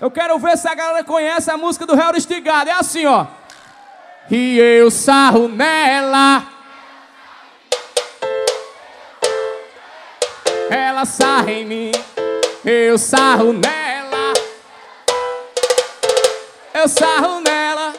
Eu quero ver se a galera conhece a música do Real Estigado. É assim, ó. E eu sarro nela, ela sarra em mim. Eu sarro nela, eu sarro nela.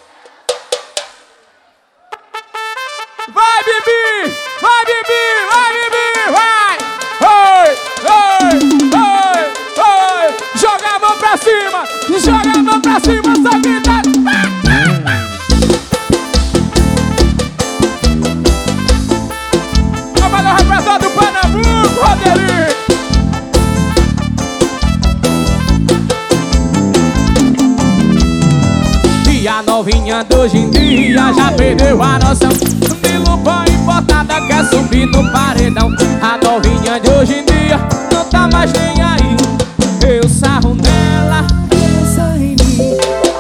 Vai, Bibi! Vai, Bibi! Vai, Bibi! Vai! Oi! Oi! Oi! Oi! Joga a mão pra cima! Joga a mão pra cima, essa vida! Vamos no repertório do Pernambuco, Roderick! E a novinha de hoje em dia já perdeu a noção. De lupa importada quer subir no paredão. A novinha de hoje em dia não tá mais nem aí. Eu sarro nela, ela sarra em mim.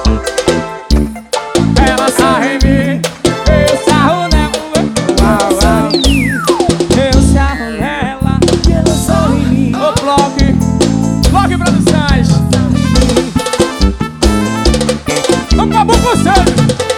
Ela sarra em mim. Eu sarro nela, eu sarro nela, ela sarra em mim. Ô Bloque Produções. Vamos pra boca sério.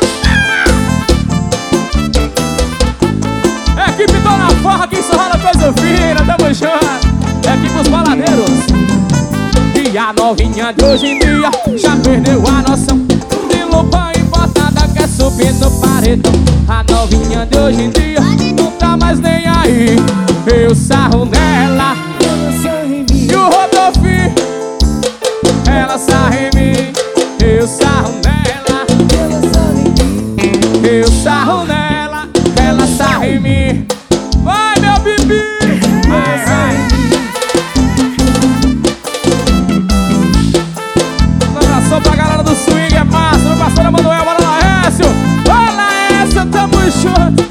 Equipe Dona Forra, que isso rola coisa fina, tamo junto. Equipe Os Baladeiros. E a novinha de hoje em dia já perdeu a noção. De lupa importada quer subir no paredão. A novinha de hoje em dia não tá mais nem aí. Eu sarro nela, ela sarra em mim. E o Rodolfi, ela sarra em mim. Eu sarro nela, ela sarra em mim. Eu sarro nela, ela sarra em mim. Vai, meu Bibi! Vai. Um abração pra galera do swing, é massa. Meu parceiro Manuel, bora Laércio! Ô Laércio, tamo junto!